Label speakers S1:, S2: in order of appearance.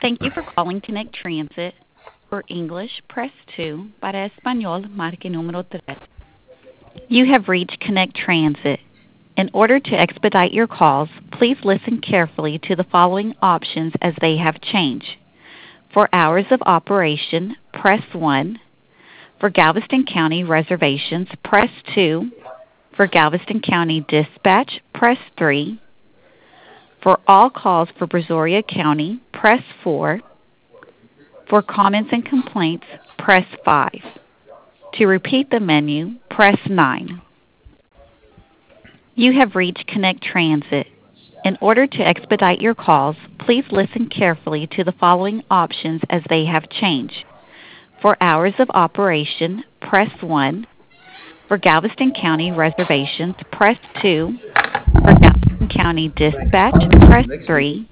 S1: Thank you for calling Connect Transit. For English, press 2. Para español, marque número 3. You have reached Connect Transit. In order to expedite your calls, please listen carefully to the following options as they have changed. For hours of operation, press 1. For Galveston County reservations, press 2. For Galveston County dispatch, press 3. For all calls for Brazoria County, press 4. For comments and complaints, press 5. To repeat the menu, press 9. You have reached Connect Transit. In order to expedite your calls, please listen carefully to the following options as they have changed. For hours of operation, press 1. For Galveston County reservations, press 2. For Galveston County dispatch, press 3.